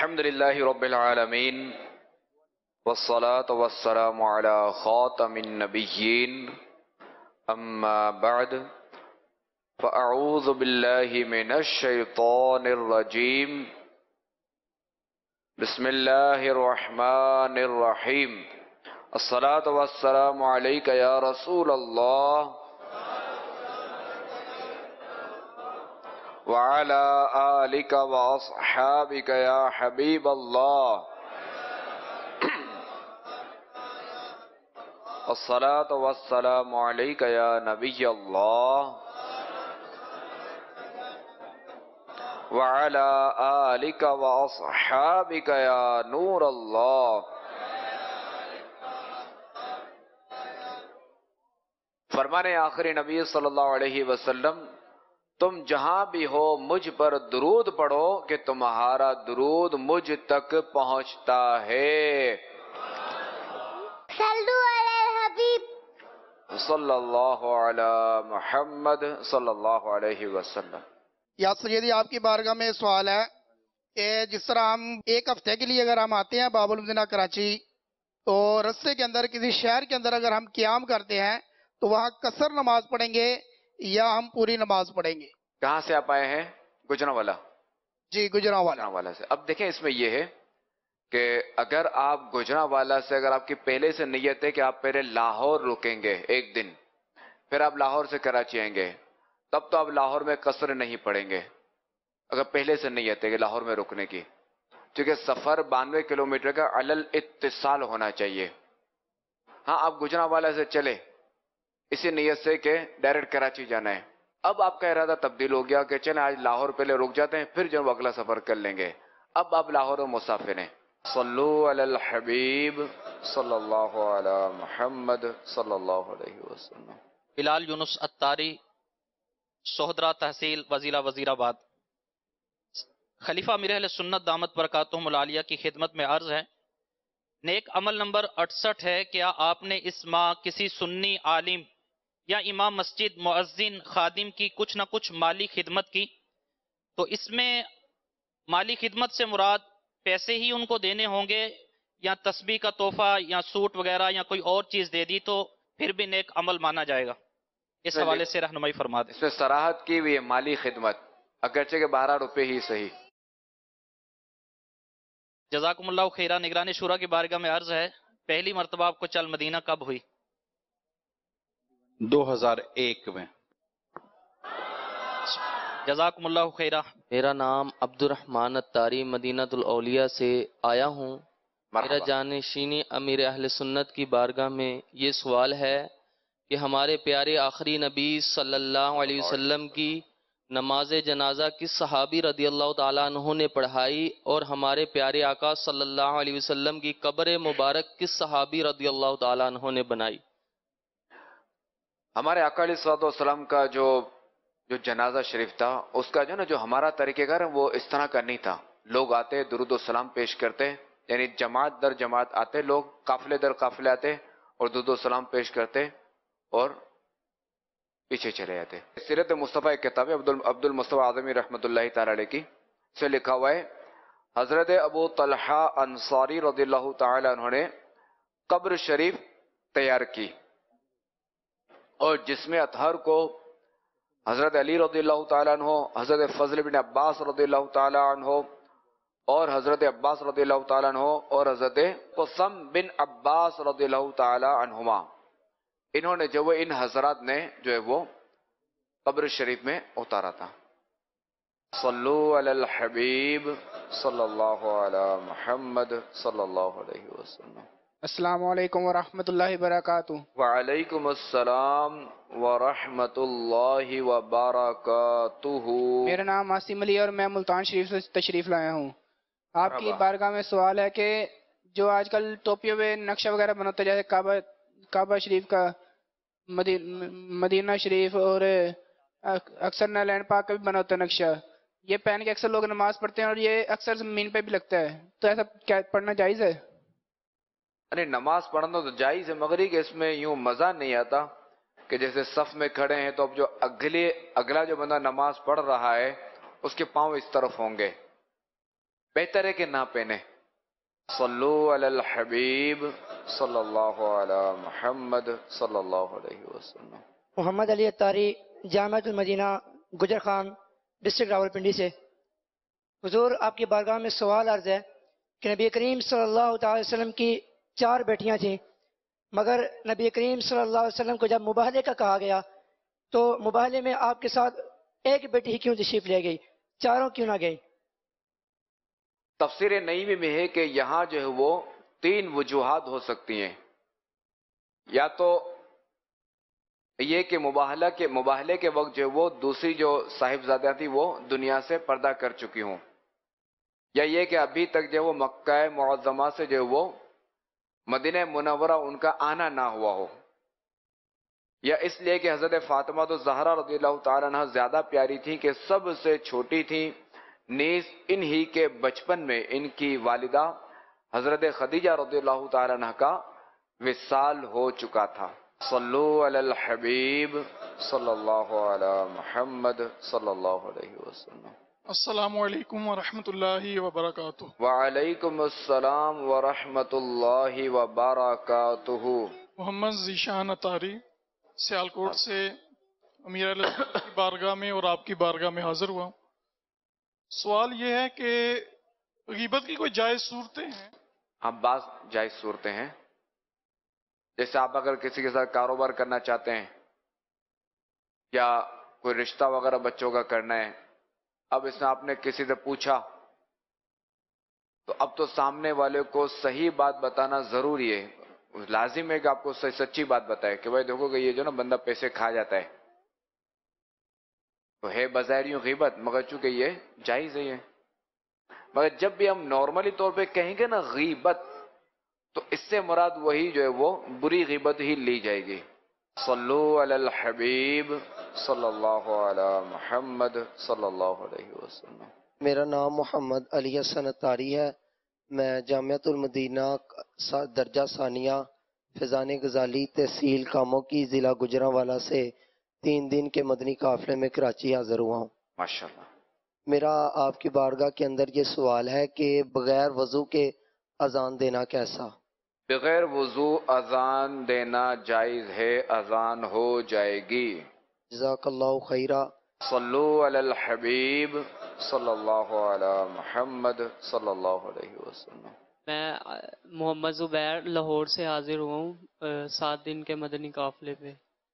الحمد للہ رب العالمین والصلاة والسلام على خاتم النبیین اما بعد فاعوذ باللہ من الشیطان الرجیم بسم اللہ الرحمن الرحیم الصلاة والسلام علیک یا رسول اللہ وعلى آلك وأصحابك يا حبيب الله الصلاة والسلام عليك يا نبي الله وعلى آلك وأصحابك يا نور الله. فرمانے آخری نبی صلی اللہ علیہ وسلم، تم جہاں بھی ہو مجھ پر درود پڑھو کہ تمہارا درود مجھ تک پہنچتا ہے. صلو علی الحبیب صلی اللہ علی محمد صلی اللہ علیہ وسلم. یا سیدی، آپ کی بارگاہ میں سوال ہے کہ جس طرح ہم ایک ہفتے کے لیے اگر ہم آتے ہیں باب المدینہ کراچی، تو رستے کے اندر کسی شہر کے اندر اگر ہم قیام کرتے ہیں تو وہاں قصر نماز پڑھیں گے یا ہم پوری نماز پڑھیں گے؟ کہاں سے آپ آئے ہیں؟ گجرانوالا. جی، گجرانوالا. گجرانوالا سے. اب دیکھیں اس میں یہ ہے کہ اگر آپ گجرانوالا سے، اگر آپ کی پہلے سے نیت ہے کہ آپ پہلے لاہور رکیں گے ایک دن، پھر آپ لاہور سے کراچی آئیں گے، تب تو آپ لاہور میں قصر نہیں پڑھیں گے اگر پہلے سے نیت ہے کہ لاہور میں رکنے کی، کیونکہ سفر 92 کلومیٹر کا علی الاتصال ہونا چاہیے. ہاں، آپ گجرانوالا سے چلے اسی نیت سے کہ ڈائریکٹ کراچی جانا ہے، اب آپ کا ارادہ تبدیل ہو گیا کہ چلیں آج لاہور پہلے رک جاتے ہیں پھر جو اگلا سفر کر لیں گے، اب آپ لاہور میں مسافر ہیں. صلو علی الحبیب صلی اللہ علی محمد صلی اللہ علیہ وسلم. بلال یونس اتاری، سہدرہ تحصیل وزیرہ وزیر آباد. خلیفہ امیر اہل سنت دامت برکاتہم العالیہ کی خدمت میں عرض ہے، نیک عمل نمبر 68 ہے، کیا آپ نے اس ماہ کسی سنی عالم یا امام مسجد، مؤذن، خادم کی کچھ نہ کچھ مالی خدمت کی؟ تو اس میں مالی خدمت سے مراد پیسے ہی ان کو دینے ہوں گے یا تسبیح کا تحفہ یا سوٹ وغیرہ یا کوئی اور چیز دے دی تو پھر بھی نیک عمل مانا جائے گا؟ اس حوالے سے رہنمائی فرما دیں. اس میں صراحت کی ہوئی ہے مالی خدمت، اگرچہ کہ 12 روپے ہی صحیح. جزاکم اللہ خیرہ. نگران شورا کی بارگاہ میں عرض ہے، پہلی مرتبہ آپ کو چل مدینہ کب ہوئی؟ 2001 میں. جزاکم اللہ خیرہ. میرا نام عبد الرحمن اتاری مدینہ الاولیاء سے آیا ہوں. میرا جانشینی امیر اہل سنت کی بارگاہ میں یہ سوال ہے کہ ہمارے پیارے آخری نبی صلی اللہ علیہ وسلم کی نماز جنازہ کس صحابی رضی اللہ تعالیٰ عنہ نے پڑھائی، اور ہمارے پیارے آقا صلی اللہ علیہ وسلم کی قبر مبارک کس صحابی رضی اللہ تعالیٰ عنہ نے بنائی؟ ہمارے آقا علیہ الصلوۃ والسلام کا جو جنازہ شریف تھا، اس کا جو ہمارا طریقہ کار ہے وہ اس طرح کا نہیں تھا. لوگ آتے درود و سلام پیش کرتے، یعنی جماعت در جماعت آتے، لوگ قافلے در قافلے آتے اور درود و سلام پیش کرتے اور پیچھے چلے جاتے. سیرت مصطفیٰ ایک کتاب ہے عبد المصطفیٰ اعظمی رحمۃ اللہ تعالی علیہ کی، سے لکھا ہوا ہے حضرت ابو طلحہ انصاری رضی اللہ تعالی عنہ نے قبر شریف تیار کی، اور جس میں اطہر کو حضرت علی رضی اللہ تعالیٰ عنہ، حضرت فضل بن عباس رضی اللہ تعالیٰ عنہ اور حضرت عباس رضی اللہ تعالیٰ عنہ اور حضرت قسم بن عباس رضی اللہ تعالیٰ عنہما، انہوں نے جو ان حضرات نے جو ہے وہ قبر شریف میں اتارا تھا. صلو علی الحبیب صلی اللہ علی محمد صلی اللہ علیہ وسلم. السلام علیکم ورحمۃ اللہ وبرکاتہ. وعلیکم السلام ورحمۃ اللہ وبرکاتہ. میرا نام عاصم علی اور میں ملتان شریف سے تشریف لایا ہوں. آپ کی بارگاہ میں سوال ہے کہ جو آج کل ٹوپیوں پہ نقشہ وغیرہ بناتے جیسے کعبہ شریف کا، مدینہ شریف اور اکثر نیلینڈ پاک کا بھی بنا ہوتا ہے نقشہ، یہ پہن کے اکثر لوگ نماز پڑھتے ہیں اور یہ اکثر زمین پہ بھی لگتا ہے، تو ایسا کیا پڑھنا جائز ہے؟ ارے نماز پڑھنا تو جائز ہے، مگر کہ اس میں یوں مزہ نہیں آتا کہ جیسے صف میں کھڑے ہیں تو اب جو اگلا جو بندہ نماز پڑھ رہا ہے اس کے پاؤں اس طرف ہوں گے، بہتر ہے کہ نہ پہنے. صلو علی الحبیب صلی اللہ علی محمد صلی اللہ علیہ وسلم. محمد علی اتاری، جامعۃ المدینہ گجر خان، ڈسٹرکٹ راولپنڈی سے. حضور آپ کی بارگاہ میں سوال عرض ہے کہ نبی کریم صلی اللہ تعالی وسلم کی 4 بیٹیاں تھیں، مگر نبی کریم صلی اللہ علیہ وسلم کو جب مباہلے کا کہا گیا تو مباہلے میں آپ کے ساتھ ایک بیٹی ہی کیوں تشریف لے گئی، 4 کیوں نہ گئی؟ تفسیر نعیمی میں ہے کہ یہاں جو ہے وہ 3 وجوہات ہو سکتی ہیں. یا تو یہ کہ مباہلے کے وقت جو ہے وہ دوسری جو صاحبزادیاں تھیں وہ دنیا سے پردہ کر چکی ہوں، یا یہ کہ ابھی تک جو ہے وہ مکہ معظمہ سے جو ہے وہ مدینہ منورہ ان کا آنا نہ ہوا ہو، یا اس لیے کہ حضرت فاطمہ تو زہرا رضی اللہ تعالیٰ عنہ زیادہ پیاری تھیں کہ سب سے چھوٹی تھیں. نیز انہی کے بچپن میں ان کی والدہ حضرت خدیجہ رضی اللہ تعالیٰ عنہ کا وصال ہو چکا تھا. صلو علی الحبیب صلی اللہ علی محمد صلی اللہ علیہ وسلم. السلام علیکم ورحمۃ اللہ وبرکاتہ. وعلیکم السلام ورحمۃ اللہ وبرکاتہ. محمد ذیشان اتاری سیالکوٹ سے امیر علیہ السلام کی بارگاہ میں اور آپ کی بارگاہ میں حاضر ہوا. سوال یہ ہے کہ غیبت کی کوئی جائز صورتیں ہیں؟ ہاں، بعض جائز صورتیں ہیں. جیسے آپ اگر کسی کے ساتھ کاروبار کرنا چاہتے ہیں یا کوئی رشتہ وغیرہ بچوں کا کرنا ہے، اب اس میں آپ نے کسی سے پوچھا تو اب تو سامنے والے کو صحیح بات بتانا ضروری ہے. لازم ہے کہ آپ کو سچی بات بتائے کہ بھائی دیکھو کہ یہ جو نا بندہ پیسے کھا جاتا ہے، تو ہے بظاہر یوں غیبت، مگر چونکہ یہ جائز ہے. مگر جب بھی ہم نارملی طور پہ کہیں گے نا غیبت، تو اس سے مراد وہی جو ہے وہ بری غیبت ہی لی جائے گی. صلو علی الحبیب صلی اللہ علی محمد صلی اللہ علیہ وسلم. میرا نام محمد علی حسن اتاری ہے. میں جامعۃ المدینہ درجہ ثانیہ فیضان غزالی تحصیل کاموں کی ضلع گجرانوالہ سے 3 دن کے مدنی قافلے میں کراچی حاضر ہوا ہوں. ماشاءاللہ. میرا آپ کی بارگاہ کے اندر یہ سوال ہے کہ بغیر وضو کے اذان دینا کیسا؟ بغیر وضو اذان دینا جائز ہے، اذان ہو جائے گی. جزاک اللہ خیرہ. صلو علی الحبیب صلی اللہ علی محمد صلی اللہ علیہ وسلم. میں محمد زبیر لاہور سے حاضر ہوا ہوں 7 دن کے مدنی قافلے پہ.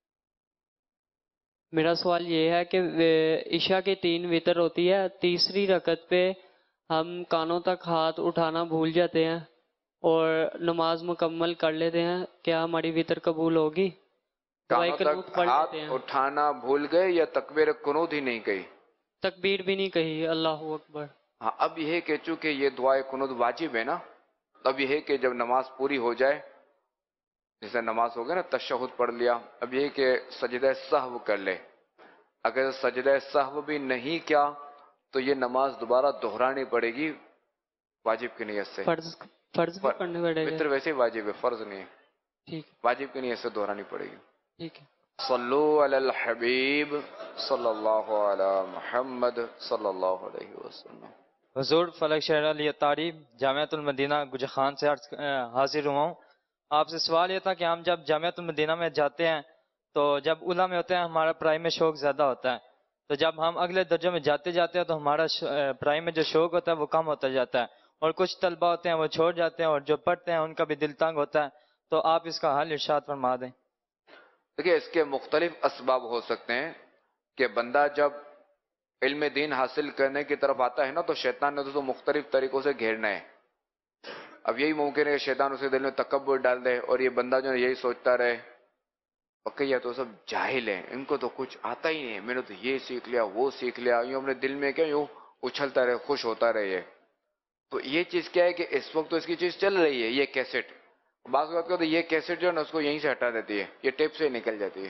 میرا سوال یہ ہے کہ عشاء کی 3 وتر ہوتی ہے، تیسری رکعت پہ ہم کانوں تک ہاتھ اٹھانا بھول جاتے ہیں اور نماز مکمل کر لیتے ہیں، کیا ہماری وتر قبول ہوگی؟ کانوں تک ہاتھ اٹھانا بھول گئے یا تکبیر قنوت ہی نہیں کہی؟ تکبیر بھی نہیں کہی، اللہ اکبر. ہاں، اب یہ ہے کہ چونکہ یہ دعائے قنوت واجب ہے نا، اب یہ ہے کہ جب نماز پوری ہو جائے، جیسے نماز ہو گیا نا تشہد پڑھ لیا، اب یہ کہ سجدہ سہو کر لے. اگر سجدہ سہو بھی نہیں کیا تو یہ نماز دوبارہ دہرانی پڑے گی واجب کی نیت سے. فرض بھی پڑھنے پڑے گا؟ وتر ویسے ہی واجب ہے، فرض نہیں ہے. ٹھیک، واجب کی نیت سے دہرانی پڑے گی. ٹھیک ہے. صلو علی الحبیب صلی اللہ علی محمد صلی اللہ علیہ وسلم. حضور فلک شہر علی اتاری جامعۃ المدینہ گجر خان سے حاضر ہوا ہوں. آپ سے سوال یہ تھا کہ ہم جب جامعۃ المدینہ میں جاتے ہیں تو جب اولیٰ میں ہوتے ہیں ہمارا پڑھائی میں شوق زیادہ ہوتا ہے، تو جب ہم اگلے درجوں میں جاتے ہیں تو ہمارا پڑھائی میں جو شوق ہوتا ہے وہ کم ہوتا جاتا ہے، اور کچھ طلبہ ہوتے ہیں وہ چھوڑ جاتے ہیں، اور جو پڑھتے ہیں ان کا بھی دل تنگ ہوتا ہے. تو آپ اس کا حل ارشاد فرما دیں. دیکھیے، اس کے مختلف اسباب ہو سکتے ہیں کہ بندہ جب علم دین حاصل کرنے کی طرف آتا ہے نا تو شیطان نے تو مختلف طریقوں سے گھیرنا ہے. اب یہی ممکن ہے کہ شیطان اسے دل میں تکبر ڈال دے اور یہ بندہ جو ہے یہی سوچتا رہے کہ یہ تو سب جاہل ہیں، ان کو تو کچھ آتا ہی نہیں، میں نے تو یہ سیکھ لیا وہ سیکھ لیا، یوں اپنے دل میں کیا یوں اچھلتا رہے، خوش ہوتا رہے. تو یہ چیز کیا ہے کہ اس وقت تو اس کی چیز چل رہی ہے، یہ کیسٹ بعض وقت تو یہ کیسٹ جو ہے نا اس کو یہیں سے ہٹا دیتی ہے، یہ ٹیپ سے نکل جاتی ہے.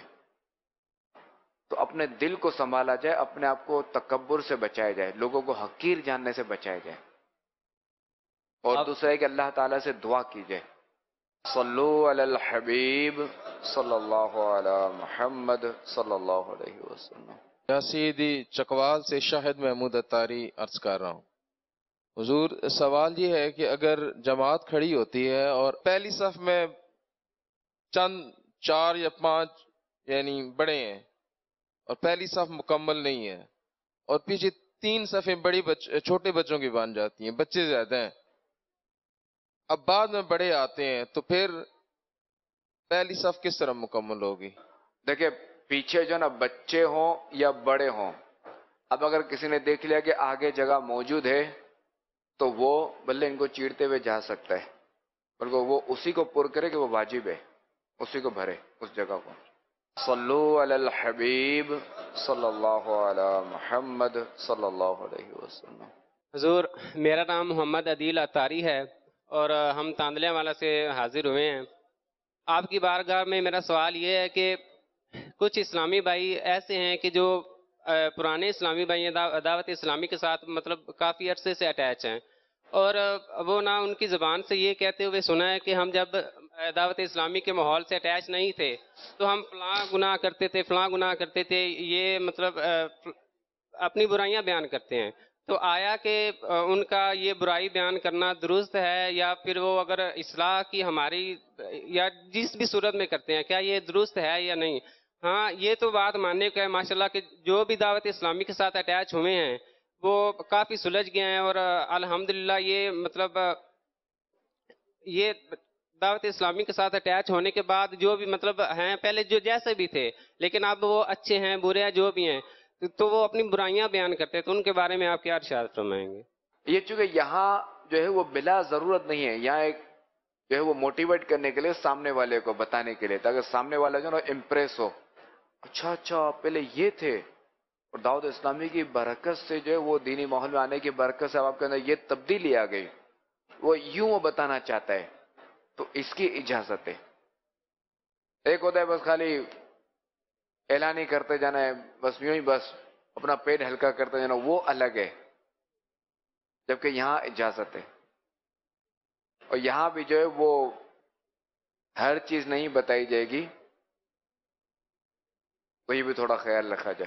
تو اپنے دل کو سنبھالا جائے، اپنے آپ کو تکبر سے بچایا جائے، لوگوں کو حقیر جاننے سے بچایا جائے، اور دوسرا ہے کہ اللہ تعالیٰ سے دعا کی جائے. صلو علی الحبیب صلی اللہ علی محمد صلی اللہ علیہ وسلم. یا سیدی چکوال سے شاہد محمود اتاری عرض کر رہا ہوں. حضور سوال یہ ہے کہ اگر جماعت کھڑی ہوتی ہے اور پہلی صف میں چند 4 یا 5 یعنی بڑے ہیں اور پہلی صف مکمل نہیں ہے اور پیچھے 3 صفیں بڑی چھوٹے بچوں کی بن جاتی ہیں، بچے زیادہ ہیں، اب بعد میں بڑے آتے ہیں تو پھر پہلی صف کس طرح مکمل ہوگی؟ دیکھیں پیچھے جو نا بچے ہوں یا بڑے ہوں، اب اگر کسی نے دیکھ لیا کہ آگے جگہ موجود ہے تو وہ بلے ان کو چیرتے ہوئے جا سکتا ہے، بلکہ وہ اسی کو پر کرے کہ وہ واجب ہے، اسی کو بھرے اس جگہ کو. صلو علی الحبیب صلی اللہ علی محمد صلی اللہ علیہ وسلم. حضور میرا نام محمد عدیل اتاری ہے اور ہم تاندلیہ والا سے حاضر ہوئے ہیں. آپ کی بارگاہ میں میرا سوال یہ ہے کہ کچھ اسلامی بھائی ایسے ہیں کہ جو پرانے اسلامی بھائی دعوت اسلامی کے ساتھ مطلب کافی عرصے سے اٹیچ ہیں، اور وہ نہ ان کی زبان سے یہ کہتے ہوئے سنا ہے کہ ہم جب دعوت اسلامی کے ماحول سے اٹیچ نہیں تھے تو ہم فلاں گناہ کرتے تھے فلاں گناہ کرتے تھے، یہ مطلب اپنی برائیاں بیان کرتے ہیں. تو آیا کہ ان کا یہ برائی بیان کرنا درست ہے یا پھر وہ اگر اصلاح کی ہماری یا جس بھی صورت میں کرتے ہیں کیا یہ درست ہے یا نہیں؟ ہاں یہ تو بات ماننے کا ہے ماشاءاللہ کہ جو بھی دعوت اسلامی کے ساتھ اٹیچ ہوئے ہیں وہ کافی سلجھ گئے ہیں، اور الحمدللہ یہ مطلب یہ دعوت اسلامی کے ساتھ اٹیچ ہونے کے بعد جو بھی مطلب ہیں پہلے جو جیسے بھی تھے لیکن اب وہ اچھے ہیں برے ہیں جو بھی ہیں تو وہ اپنی برائیاں بیان کرتے ہیں، تو ان کے بارے میں آپ کیا ارشاد فرمائیں گے؟ یہ چونکہ یہاں جو ہے وہ بلا ضرورت نہیں ہے، یہاں ایک جو ہے وہ موٹیویٹ کرنے کے لیے سامنے والے کو بتانے کے لیے تاکہ سامنے والا جو ہے نا امپریس ہو، اچھا پہلے یہ تھے. اور دعوت اسلامی کی برکت سے جو ہے وہ دینی ماحول میں آنے کی برکت سے آپ کے اندر یہ تبدیلی آ گئی، وہ یوں وہ بتانا چاہتا ہے تو اس کی اجازت ہے. ایک ہوتا ہے بس خالی اعلان ہی کرتے جانا ہے، بس یوں ہی بس اپنا پیٹ ہلکا کرتے جانا، وہ الگ ہے، جبکہ یہاں اجازت ہے. اور یہاں بھی جو ہے وہ ہر چیز نہیں بتائی جائے گی، وہی بھی تھوڑا خیال رکھا جائے.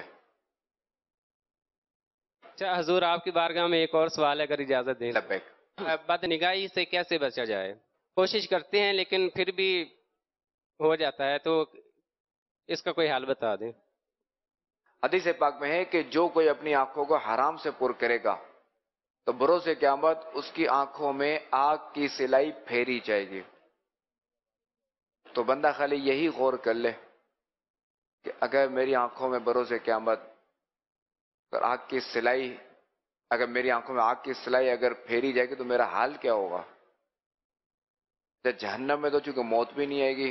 اچھا حضور آپ کی بارگاہ میں ایک اور سوال ہے اگر اجازت دیں. لبیک. بد نگاہی سے کیسے بچا جائے؟ کوشش کرتے ہیں لیکن پھر بھی ہو جاتا ہے، تو اس کا کوئی حل بتا دیں. حدیث پاک میں ہے کہ جو کوئی اپنی آنکھوں کو حرام سے پر کرے گا تو بروز قیامت اس کی آنکھوں میں آگ کی سلائی پھیری جائے گی. تو بندہ خالی یہی غور کر لے کہ اگر میری آنکھوں میں بروز قیامت آگ کی سلائی، اگر میری آنکھوں میں آگ کی سلائی اگر پھیری جائے گی تو میرا حال کیا ہوگا؟ جہنم میں تو چونکہ موت بھی نہیں آئے گی،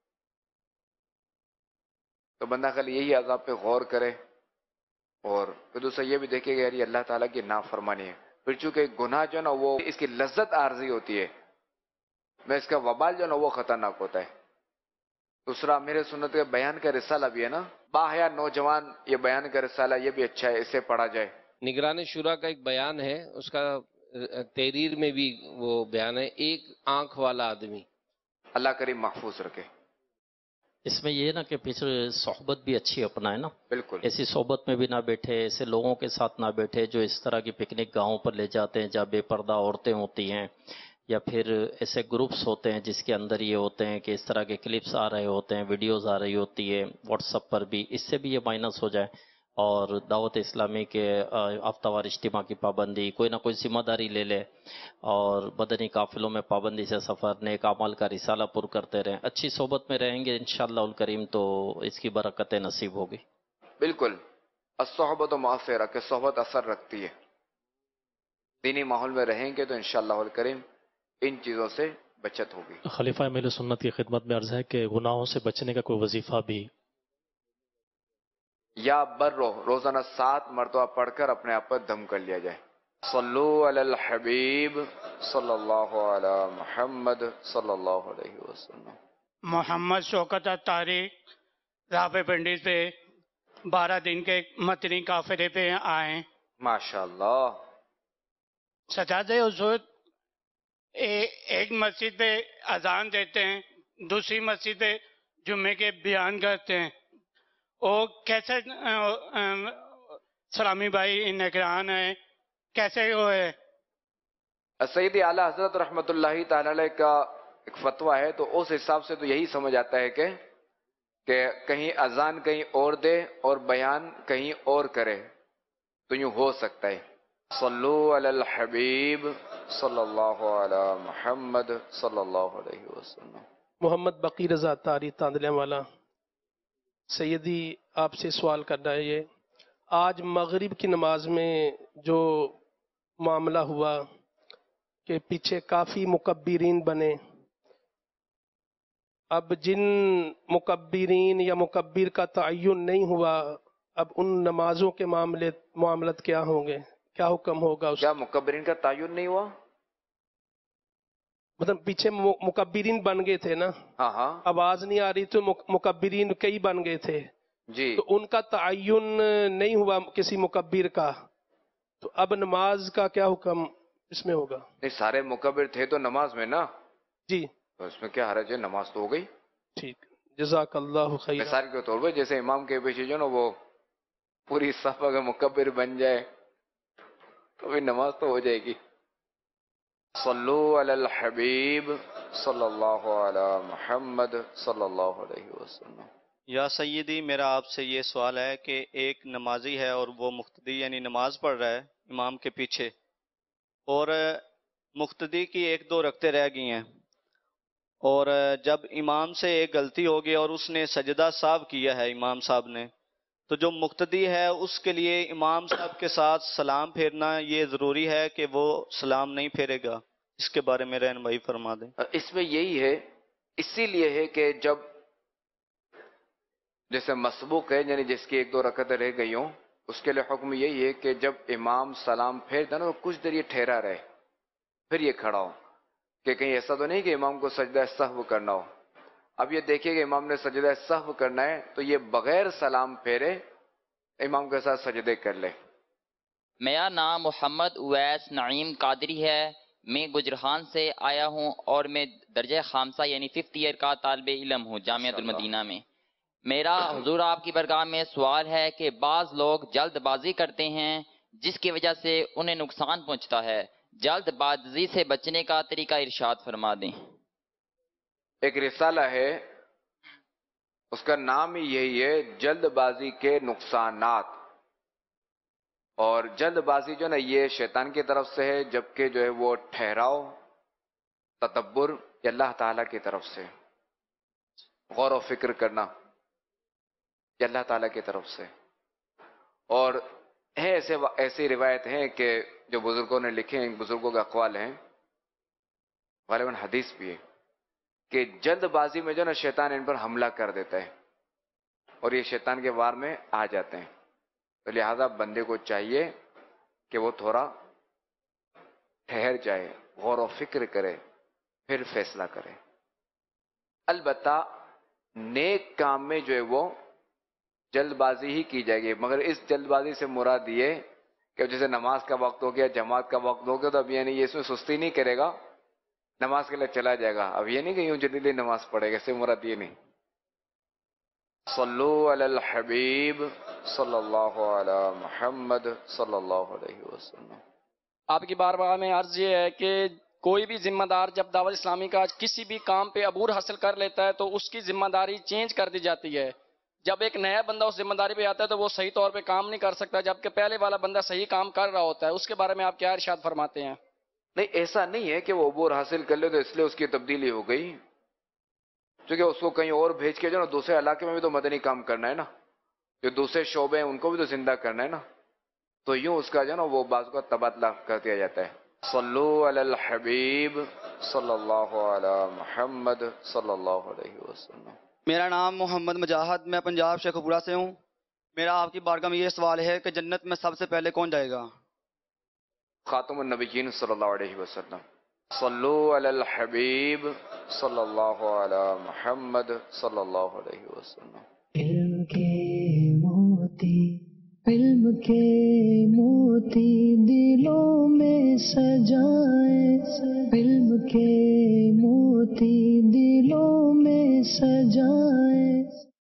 تو بندہ خالی یہی عذاب پہ غور کرے. اور پھر دوسرا یہ بھی دیکھے گا یار یہ اللہ تعالیٰ کی نافرمانی ہے. پھر چونکہ گناہ جو ہے نا وہ اس کی لذت عارضی ہوتی ہے، میں اس کا وبال جو ہے نا وہ خطرناک ہوتا ہے. دوسرا میرے سنت کے بیان کا رسالہ بھی ہے نا، باحیا نوجوان یہ بیان کا رسالہ یہ بھی اچھا ہے، اسے پڑھا جائے. نگران شورا کا ایک بیان ہے، اس کا تحریر میں بھی وہ بیان ہے، ایک آنکھ والا آدمی. اللہ کریم محفوظ رکھے. اس میں یہ نا کہ پیچھے صحبت بھی اچھی اپنا ہے نا، بالکل ایسی صحبت میں بھی نہ بیٹھے، ایسے لوگوں کے ساتھ نہ بیٹھے جو اس طرح کی پکنک گاہوں پر لے جاتے ہیں جہاں بے پردہ عورتیں ہوتی ہیں، یا پھر ایسے گروپس ہوتے ہیں جس کے اندر یہ ہوتے ہیں کہ اس طرح کے کلپس آ رہے ہوتے ہیں، ویڈیوز آ رہی ہوتی ہے واٹس ایپ پر بھی، اس سے بھی یہ مائنس ہو جائے. اور دعوت اسلامی کے ہفتہ وار اجتماع کی پابندی، کوئی نہ کوئی ذمہ داری لے لے، اور بدنی قافلوں میں پابندی سے سفر، نیک اعمال کا رسالہ پر کرتے رہیں، اچھی صحبت میں رہیں گے انشاءاللہ الکریم تو اس کی برکتیں نصیب ہوگی. بالکل. الصحبت مؤثرہ کہ صحبت اثر رکھتی ہے. دینی ماحول میں رہیں گے تو انشاءاللہ الکریم ان چیزوں سے بچت ہوگی. خلیفہ اہل سنت کی خدمت میں عرض ہے کہ گناہوں سے بچنے کا کوئی وظیفہ بھی یا روزانہ 7 مرتبہ پڑھ کر اپنے آپ پر دم کر لیا جائے. صلو علی الحبیب صلی اللہ علی محمد صلی اللہ علیہ وسلم. محمد شوکت اتاری رافع پنڈی سے 12 دن کے متنی قافلے پہ آئے. ماشاءاللہ. سجاد حضور ایک مسجد پہ اذان دیتے ہیں، دوسری مسجد پہ جمعے کے بیان کرتے ہیں. وہ کیسے سلامی بھائی نگران ہیں، کیسے وہ ہے؟ سیدی اعلیٰ حضرت رحمۃ اللہ تعالی علیہ کا ایک فتویٰ ہے، تو اس حساب سے تو یہی سمجھ آتا ہے کہ کہیں اذان کہیں اور دے اور بیان کہیں اور کرے تو یوں ہو سکتا ہے. صلو علی الحبیب صلی اللہ علی محمد صلی اللہ علیہ وسلم. محمد بقی رضا طاری تاندلیہ والا. سیدی آپ سے سوال کرنا ہے یہ، آج مغرب کی نماز میں جو معاملہ ہوا کہ پیچھے کافی مکبرین بنے، اب جن مکبرین یا مکبر کا تعین نہیں ہوا، اب ان نمازوں کے معاملات کیا ہوں گے، کیا حکم ہوگا اس؟ کیا مکبرین کا تعین نہیں ہوا؟ مطلب پیچھے مکبرین بن گئے تھے نا، ہاں آواز نہیں آ رہی تو مکبرین کئی بن گئے تھے جی، تو ان کا تعین نہیں ہوا کسی مکبر کا، تو اب نماز کا کیا حکم اس میں ہوگا؟ نہیں، سارے مکبر تھے تو نماز میں نا جی، تو اس میں کیا حرج ہے، نماز تو ہو گئی. ٹھیک، جزاک اللہ خیر. مثال کے طور پہ جیسے امام کے پیچھے جو نا وہ پوری صف اگر مکبر بن جائے تو بھی نماز تو ہو جائے گی. صلو علی الحبیب صلی اللہ علی محمد صلی اللہ علیہ وسلم. یا سیدی، میرا آپ سے یہ سوال ہے کہ ایک نمازی ہے اور وہ مقتدی یعنی نماز پڑھ رہا ہے امام کے پیچھے، اور مقتدی کی 1-2 رکعتیں رہ گئی ہیں، اور جب امام سے ایک غلطی ہو گئی اور اس نے سجدہ صاحب کیا ہے امام صاحب نے، تو جو مقتدی ہے اس کے لیے امام صاحب کے ساتھ سلام پھیرنا یہ ضروری ہے کہ وہ سلام نہیں پھیرے گا؟ اس کے بارے میں رہنمائی فرما دیں. اس میں یہی ہے، اسی لیے ہے کہ جب جیسے مسبوق ہے یعنی جس کی 1-2 رکعتیں رہ گئی ہوں، اس کے لیے حکم یہی ہے کہ جب امام سلام پھیر دے نا تو کچھ دیر یہ ٹھہرا رہے پھر یہ کھڑا ہو، کہ کہیں ایسا تو نہیں کہ امام کو سجدہ سہو کرنا ہو. اب یہ دیکھیے کہ امام نے سجدہ سہو کرنا ہے تو یہ بغیر سلام پھیرے امام کے ساتھ سجدے کر لے. میرا نام محمد اویس نعیم قادری ہے، میں گجرخان سے آیا ہوں اور میں درجہ خامسہ یعنی 5th ایئر کا طالب علم ہوں جامعۃ المدینہ میں. میرا حضور آپ کی بارگاہ میں سوال ہے کہ بعض لوگ جلد بازی کرتے ہیں جس کی وجہ سے انہیں نقصان پہنچتا ہے، جلد بازی سے بچنے کا طریقہ ارشاد فرما دیں. ایک رسالہ ہے، اس کا نام ہی یہی ہے، جلد بازی کے نقصانات. اور جلد بازی جو نا یہ شیطان کی طرف سے ہے، جبکہ جو ہے وہ ٹھہراؤ تدبر یہ اللہ تعالیٰ کی طرف سے، غور و فکر کرنا یہ اللہ تعالیٰ کی طرف سے. اور ایسی روایت ہیں کہ جو بزرگوں نے لکھے ہیں، بزرگوں کے اقوال ہیں، غالباً حدیث بھی ہے، کہ جلد بازی میں جو نا شیطان ان پر حملہ کر دیتا ہے اور یہ شیطان کے وار میں آ جاتے ہیں. تو لہذا بندے کو چاہیے کہ وہ تھوڑا ٹھہر جائے، غور و فکر کرے، پھر فیصلہ کرے. البتہ نیک کام میں جو ہے وہ جلد بازی ہی کی جائے گی، مگر اس جلد بازی سے مراد یہ کہ جیسے نماز کا وقت ہو گیا، جماعت کا وقت ہو گیا، تو اب یعنی یہ اس میں سستی نہیں کرے گا، نماز کے لیے چلا جائے گا. اب یہ نہیں کہ یوں جلدی نماز پڑھے گا، اس سے مراد یہ نہیں. صلو علی الحبیب صلی اللہ علی محمد صلی اللہ علیہ وسلم. آپ کی بارگاہ میں عرض یہ ہے کہ کوئی بھی ذمہ دار جب دعوت اسلامی کا کسی بھی کام پہ عبور حاصل کر لیتا ہے تو اس کی ذمہ داری چینج کر دی جاتی ہے. جب ایک نیا بندہ اس ذمہ داری پہ آتا ہے تو وہ صحیح طور پہ کام نہیں کر سکتا، جبکہ پہلے والا بندہ صحیح کام کر رہا ہوتا ہے. اس کے بارے میں آپ کیا ارشاد فرماتے ہیں؟ نہیں، ایسا نہیں ہے کہ وہ عبور حاصل کر لے تو اس لیے اس کی تبدیلی ہو گئی، کیونکہ اس کو کہیں اور بھیج کے جو نا دوسرے علاقے میں بھی تو مدنی کام کرنا ہے نا، جو دوسرے شعبے ہیں ان کو بھی تو زندہ کرنا ہے نا، تو یوں اس کا جو نا وہ بعض کا تبادلہ کر دیا جاتا ہے. صلو علی الحبیب صلی اللہ علی محمد صلی اللہ علیہ وسلم. میرا نام محمد مجاہد، میں پنجاب شیخ پورہ سے ہوں. میرا آپ کی بارگاہ میں یہ سوال ہے کہ جنت میں سب سے پہلے کون جائے گا؟ خاتم النبیین صلی اللہ علیہ وسلم. صلو علی الحبیب صلی اللہ علی محمد صلی اللہ علیہ وسلم. علم کے موتی دلوں میں سجائے، علم کے موتی دلوں میں سجائے.